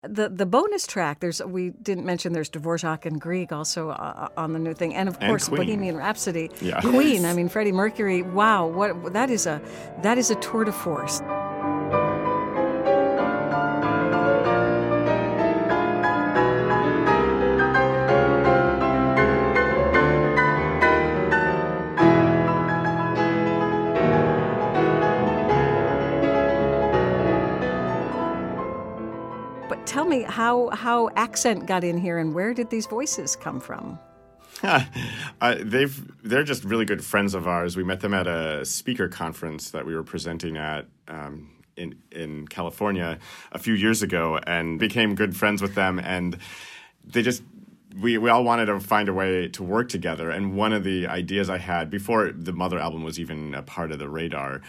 The bonus track, we didn't mention there's Dvorak and Grieg also on the new thing, and of course Queen. Bohemian Rhapsody, Yeah. Queen. I mean Freddie Mercury. Wow, that is a tour de force. Tell me how Accent got in here, and where did these voices come from? They're just really good friends of ours. We met them at a speaker conference that we were presenting at in California a few years ago, and became good friends with them. And they just we all wanted to find a way to work together. And one of the ideas I had before the Mother album was even a part of the radar,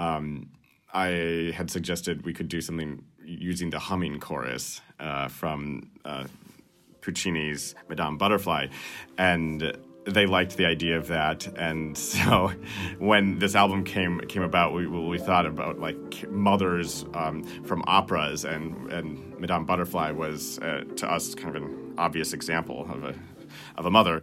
I had suggested we could do something using the humming chorus from Puccini's Madame Butterfly, and they liked the idea of that. And so when this album came about, we thought about like mothers from operas, and Madame Butterfly was to us kind of an obvious example of a mother.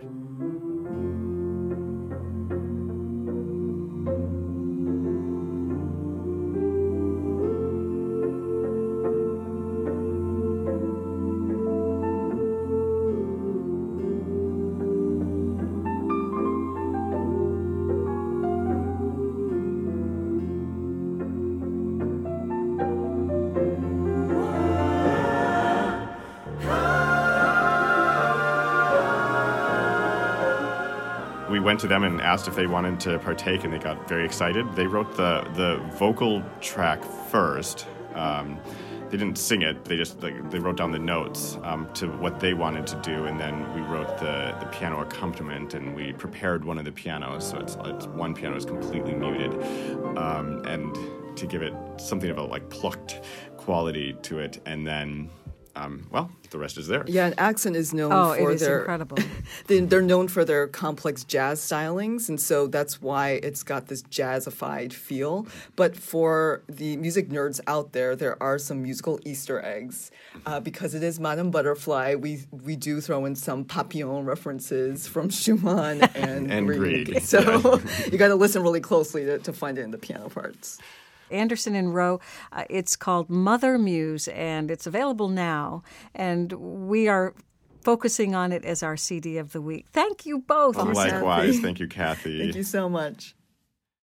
We went to them and asked if they wanted to partake, and they got very excited. They wrote the vocal track first. They didn't sing it. They just they wrote down the notes to what they wanted to do, and then we wrote the piano accompaniment, and we prepared one of the pianos, so it's one piano is completely muted, and to give it something of a like plucked quality to it, and then. The rest is there. Yeah, and Accent is known for their incredible. They're known for their complex jazz stylings, and so that's why it's got this jazzified feel. But for the music nerds out there, there are some musical Easter eggs. Because it is Madame Butterfly, we do throw in some Papillon references from Schumann and Grieg. So you got to listen really closely to find it in the piano parts. Anderson and Rowe. It's called Mother Muse, and it's available now. And we are focusing on it as our CD of the week. Thank you both. Likewise. Thank you, Kathy. Thank you so much.